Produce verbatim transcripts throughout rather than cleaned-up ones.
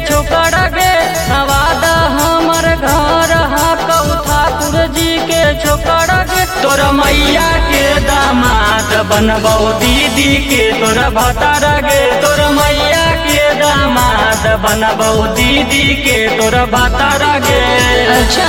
छोकरा गे नवादा हमर घर हा कऊ ठाकुर जी के छोकरा गे तोरा मैया के दामाद बनबौ दीदी के तोरा भतारा गे तोरा मैया के दामाद बनबौ दीदी के तोरा भतारा गे। अच्छा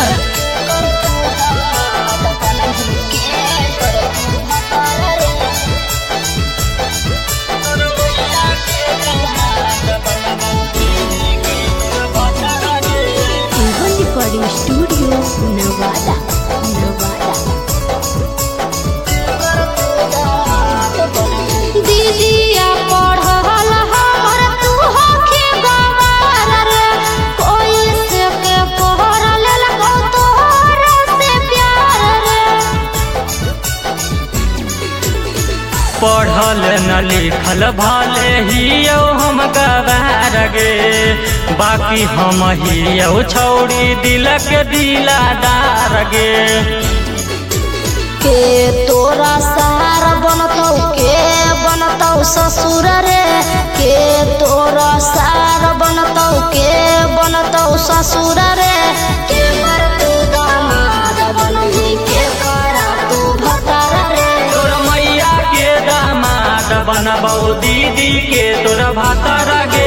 रिकॉर्डिंग स्टूडियो नवादा नवादा। दीदिया पढ़ल हमर तू होखे गवार रे कोई से के पढ़ल लगो तोहर से प्यार रे। पढ़ल न लिखल भाले हियो हम गवार गे बाकी हम हियो छौड़ी दिलक दिलादार गे। के तोरा सहार बनतौ के बनतौ ससुर रे के तोरा सहार बनतौ के बनतौ ससुर रे के कर तू दामाद बनही के करा तू भतार रे। तोरा मैया के दामाद बनबौ दीदी के तोरा भतारा गे।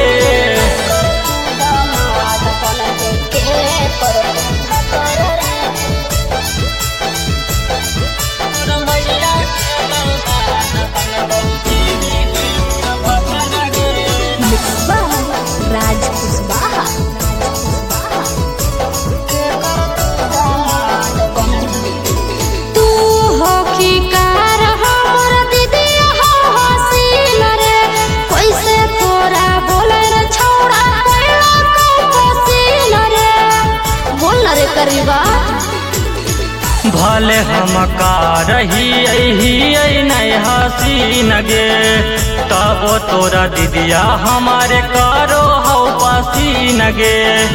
भले हम का रही नहीं हसीन गे तब तोरा दीदिया हमारे करो हौ पसीन गे।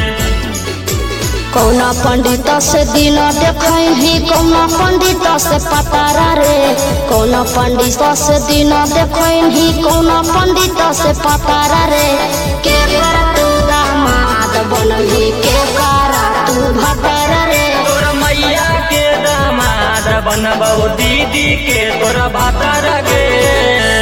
कौना पंडित से दिन देखही कौना पंडित से पतारा रे कौना पंडित से दिन देखही कौना पंडित से पतारा रे के कर तू दामाद बनही के करा तू भतारा रे। तोरा मैया के दामाद बनबौ दीदी के तोरा भतारा गे।